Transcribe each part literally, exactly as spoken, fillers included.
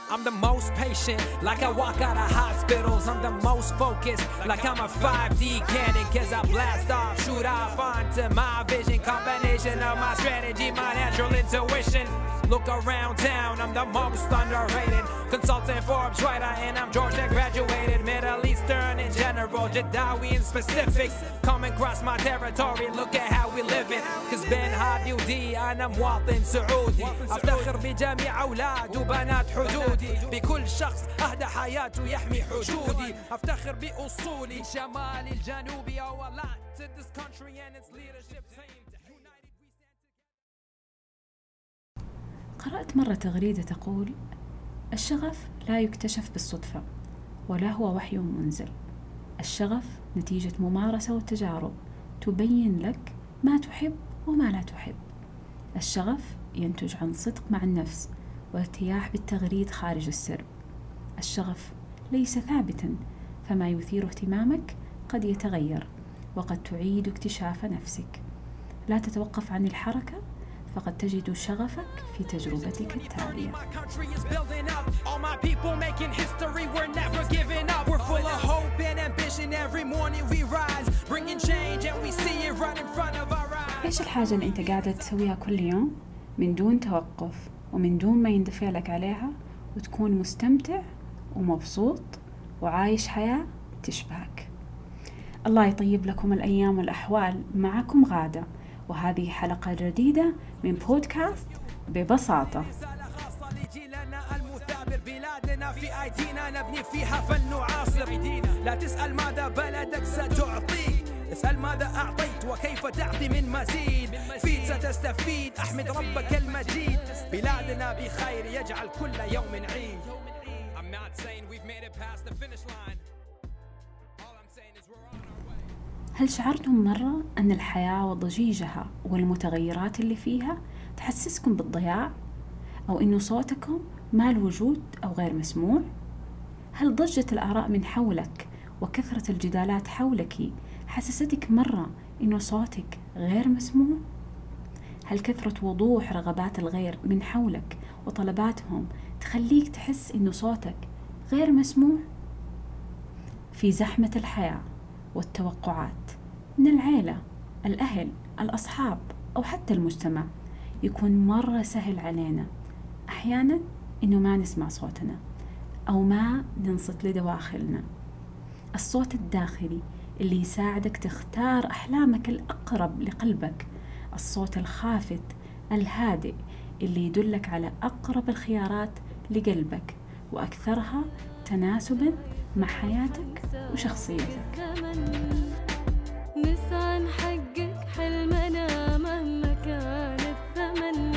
I'm the most patient, like I walk out of hospitals. I'm the most focused, like I'm a five D cannon. Cause I blast off, shoot off onto my vision. Combination of my strategy, my natural intuition. Look around town, I'm the most underrated. Consultant Forbes writer, and I'm Georgia graduated. Middle Eastern in general, Jadawi in specifics. Come and cross my territory, look at how we live it. Cause بين هاد ودي أنا مواطن سعودي. أفتخر بجميع أولاد وبنات حدودي. بكل شخص أهدى حياته يحمي حدودي. أفتخر بأصولي شمالي الجنوبي. Oh a lot to this country and its leadership team. قرأت مرة تغريدة تقول: الشغف لا يكتشف بالصدفة ولا هو وحي منزل. الشغف نتيجة ممارسة وتجارب تبين لك ما تحب وما لا تحب. الشغف ينتج عن صدق مع النفس وارتياح بالتغريد خارج السرب. الشغف ليس ثابتا، فما يثير اهتمامك قد يتغير، وقد تعيد اكتشاف نفسك. لا تتوقف عن الحركة، فقد تجد شغفك في تجربتك التالية. إيش الحاجة اللي أنت قاعدة تسويها كل يوم من دون توقف ومن دون ما يندفع لك عليها، وتكون مستمتع ومبسوط وعايش حياة تشبهك؟ الله يطيب لكم الأيام والأحوال. معكم غادة، وهذه حلقة جديدة من بودكاست ببساطة. بلادنا في أيدينا نبني فيها فن وعاصر. لا تسأل ماذا بلدك ستعطيك، اسأل ماذا أعطيت وكيف تعطي من مزيد. فيد ستستفيد، أحمد ربك المجيد. بلادنا بخير يجعل كل يوم عيد. I'm not saying we've made it past the finish line. هل شعرتم مرة أن الحياة وضجيجها والمتغيرات اللي فيها تحسسكم بالضياع، أو أنه صوتكم ما الوجود أو غير مسموع؟ هل ضجة الآراء من حولك وكثرة الجدالات حولك حسستك مرة أنه صوتك غير مسموع؟ هل كثرة وضوح رغبات الغير من حولك وطلباتهم تخليك تحس أنه صوتك غير مسموع؟ في زحمة الحياة والتوقعات من العيلة، الأهل، الأصحاب أو حتى المجتمع، يكون مرة سهل علينا أحيانا إنه ما نسمع صوتنا أو ما ننصت لدواخلنا. الصوت الداخلي اللي يساعدك تختار أحلامك الأقرب لقلبك، الصوت الخافت الهادئ اللي يدلك على أقرب الخيارات لقلبك وأكثرها تناسبا مع حياتك وشخصيتك. نسعى نحقق حلمنا مهما كان الثمن.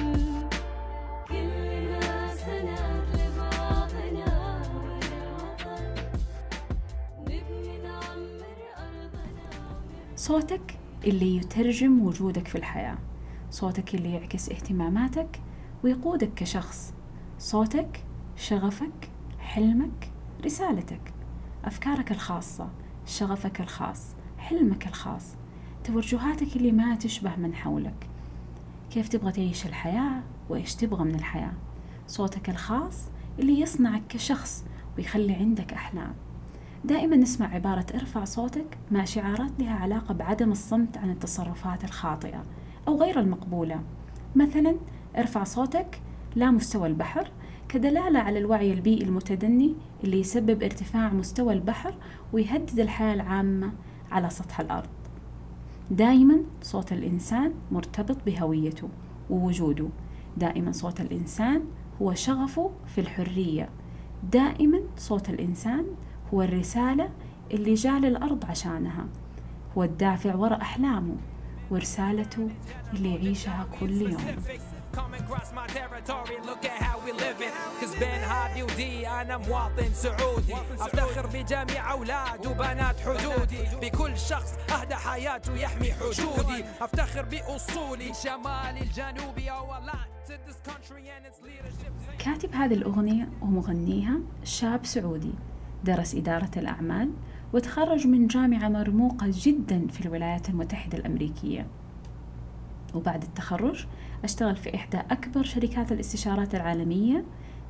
كلنا سند لبعضنا وللوطن، نبني نعمر أرضنا. صوتك اللي يترجم وجودك في الحياة، صوتك اللي يعكس اهتماماتك ويقودك كشخص، صوتك شغفك، حلمك، رسالتك، أفكارك الخاصة، شغفك الخاص، حلمك الخاص، توجهاتك اللي ما تشبه من حولك، كيف تبغى تعيش الحياة وإيش تبغى من الحياة، صوتك الخاص اللي يصنعك كشخص ويخلي عندك أحلام. دائما نسمع عبارة ارفع صوتك مع شعارات لها علاقة بعدم الصمت عن التصرفات الخاطئة أو غير المقبولة. مثلا ارفع صوتك لا مستوى البحر، كدلالة على الوعي البيئي المتدني اللي يسبب ارتفاع مستوى البحر ويهدد الحياة العامة على سطح الأرض. دائما صوت الإنسان مرتبط بهويته ووجوده، دائما صوت الإنسان هو شغفه في الحرية، دائما صوت الإنسان هو الرسالة اللي جاء للأرض عشانها، هو الدافع وراء أحلامه ورسالته اللي يعيشها كل يوم. Come and cross my territory, look at how we live it. Cause بين هادي ودي أنا مواطن سعودي. أفتخر بجميع أولاد وبنات حدودي. بكل شخص أهدى حياته يحمي حدودي. أفتخر بأصولي شمالي الجنوبي. Oh a lot to this country and its leadership. كاتب هذه الأغنية ومغنيها شاب سعودي، درس إدارة الأعمال وتخرج من جامعة مرموقة جدا في الولايات المتحدة الأمريكية. وبعد التخرج اشتغل في إحدى أكبر شركات الاستشارات العالمية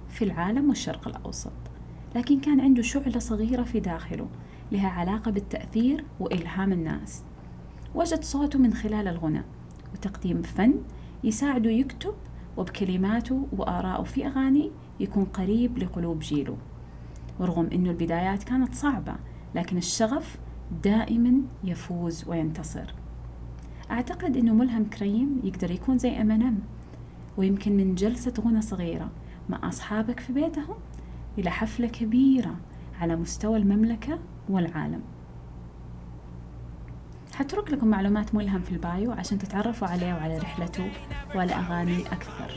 في العالم والشرق الأوسط، لكن كان عنده شعلة صغيرة في داخله لها علاقة بالتأثير وإلهام الناس. وجد صوته من خلال الغنى وتقديم فن يساعده يكتب، وبكلماته وآراءه في أغاني يكون قريب لقلوب جيله. ورغم أنه البدايات كانت صعبة، لكن الشغف دائما يفوز وينتصر. أعتقد أنه ملهم كريم يقدر يكون زي أمينيم، ويمكن من جلسة غنى صغيرة مع أصحابك في بيتهم إلى حفلة كبيرة على مستوى المملكة والعالم. حترك لكم معلومات ملهم في البايو عشان تتعرفوا عليه وعلى رحلته وعلى أغاني أكثر.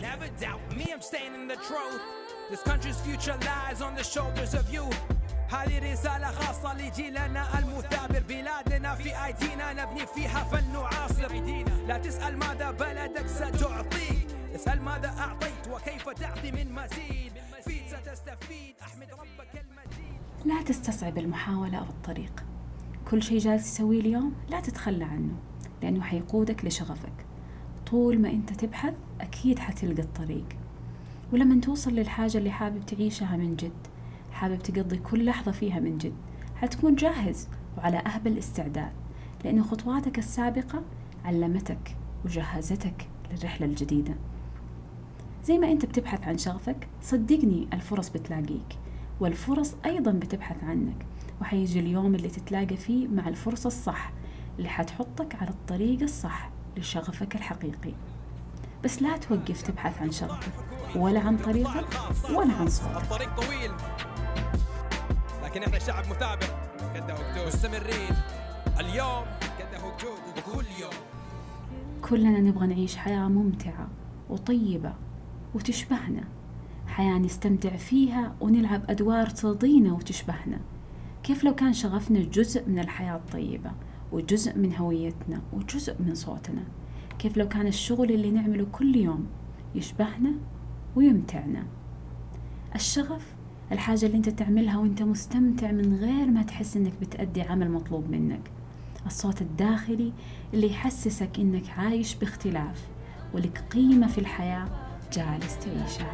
هذه رسالة خاصة لجيلنا المثابر، بلادنا في أيدينا نبني فيها فن وعاصر. لا تسأل ماذا بلدك ستعطيك، اسأل ماذا أعطيت وكيف تعطي من مزيد. فيد ستستفيد، أحمد ربك المجيد. لا تستصعب المحاولة أو الطريق. كل شيء جالس تسويه اليوم لا تتخلى عنه، لأنه حيقودك لشغفك. طول ما أنت تبحث أكيد حتلقى الطريق. ولما توصل للحاجة اللي حابب تعيشها من جد، حابب تقضي كل لحظة فيها من جد، حتكون جاهز وعلى أهبل استعداد، لأن خطواتك السابقة علمتك وجهزتك للرحلة الجديدة. زي ما أنت بتبحث عن شغفك، صدقني الفرص بتلاقيك، والفرص أيضا بتبحث عنك، وحيجي اليوم اللي تتلاقى فيه مع الفرصة الصح اللي حتحطك على الطريق الصح لشغفك الحقيقي. بس لا توقف تبحث عن شغفك ولا عن طريقك ولا عن صوتك. الطريق طويل، لكن احنا شعب مثابر كده وجود، مستمرين اليوم كده وجود وكل يوم. كلنا نبغى نعيش حياة ممتعة وطيبة وتشبهنا، حياة نستمتع فيها ونلعب أدوار ترضينا وتشبهنا. كيف لو كان شغفنا جزء من الحياة الطيبة وجزء من هويتنا وجزء من صوتنا؟ كيف لو كان الشغل اللي نعمله كل يوم يشبهنا ويمتعنا؟ الشغف الحاجة اللي انت تعملها وانت مستمتع من غير ما تحس انك بتأدي عمل مطلوب منك. الصوت الداخلي اللي يحسسك انك عايش باختلاف ولك قيمة في الحياة جالس تعيشها.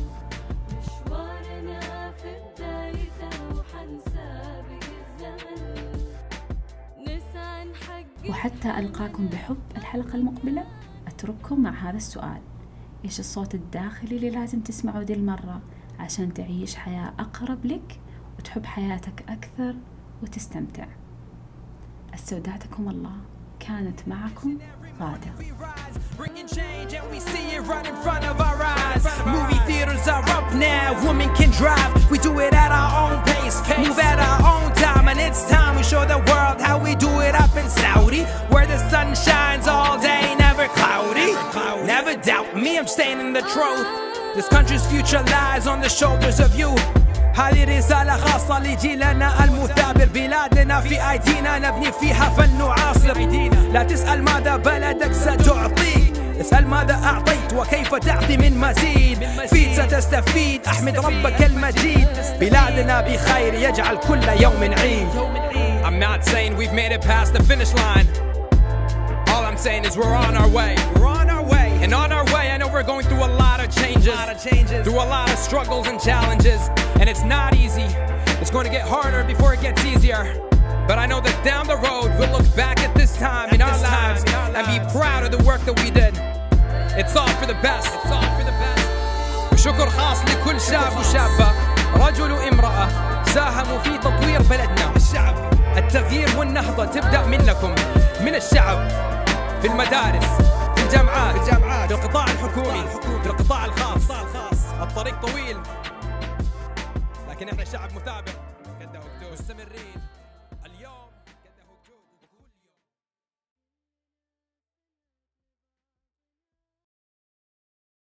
وحتى ألقاكم بحب الحلقة المقبلة، أترككم مع هذا السؤال: إيش الصوت الداخلي اللي لازم تسمعه دي المرة عشان تعيش حياة أقرب لك وتحب حياتك أكثر وتستمتع؟ استودعتكم الله. كانت معكم غادة. Bringing change and we see it right in front of our eyes. Movie theaters are up now, women can drive. We do it at our own pace, move at our own time, and it's time we show the world how we do it up in Saudi, where the sun shines all day, never cloudy. Never doubt me, I'm staying in the truth. This country's future lies on the shoulders of you. هذه رسالة خاصة لجيلنا المثابر، بلادنا في أيدينا نبني فيها فن وعاصر. لا تسأل ماذا بلدك ستعطيك، اسأل ماذا أعطيت وكيف تعطي من مزيد. فيد ستستفيد، أحمد ربك المجيد. بلادنا بخير يجعل كل يوم عيد. I'm not saying we've made it past the finish line. All I'm saying is we're on our way. We're on our way. And on our way, I know we're going through a lot of changes. A lot of changes. Through a lot of struggles and challenges. And it's not easy. It's going to get harder before it gets easier. But I know that down the road, we'll look back at this time in our lives and be proud of the work that we did. It's all for the best. It's all for the best. وشكر خاص لكل شاب وشابة، رجل وامرأة ساهموا في تطوير بلدنا. الشعب، التغيير والنهضة تبدأ منكم، من الشعب، في المدارس، في الجامعات، في القطاع الحكومي، في القطاع الخاص. الطريق طويل، لكن احنا شعب مثابر، مستمرين.